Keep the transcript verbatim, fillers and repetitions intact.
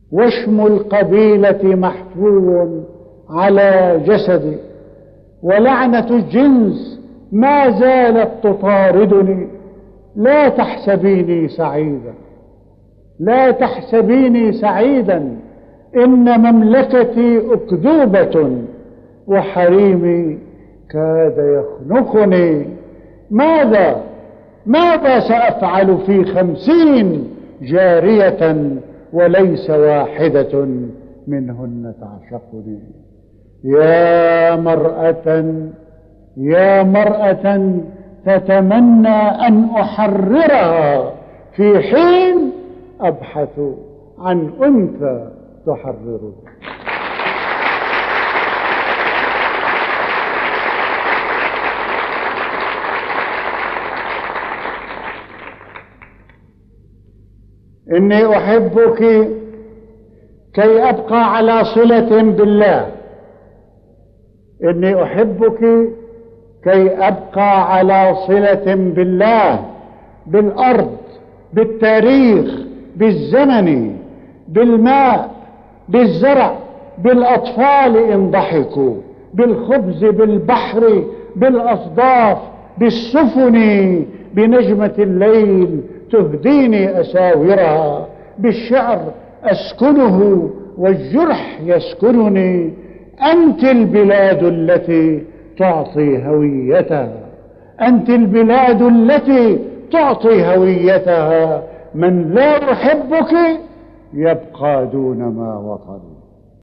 واشم القبيلة محفو على جسدي، ولعنة الجنس ما زالت تطاردني. لا تحسبيني سعيدا، لا تحسبيني سعيدا، إن مملكتي أكذوبة وحريمي كاد يخنقني. ماذا ماذا سأفعل في خمسين جارية وليس واحدة منهن تعشقني؟ يا مرأة يا مرأة تتمنى أن أحررها في حين أبحث عن أنثى تحررني. إني أحبك كي أبقى على صلة بالله، إني أحبك كي أبقى على صلة بالله، بالأرض، بالتاريخ، بالزمن، بالماء، بالزرع، بالأطفال إن ضحكوا، بالخبز، بالبحر، بالأصداف، بالسفن، بنجمة الليل تهديني أساورها، بالشعر أسكنه والجرح يسكنني. أنت البلاد التي تعطي هويتها، أنت البلاد التي تعطي هويتها. من لا يحبك يبقى دون ما وطن.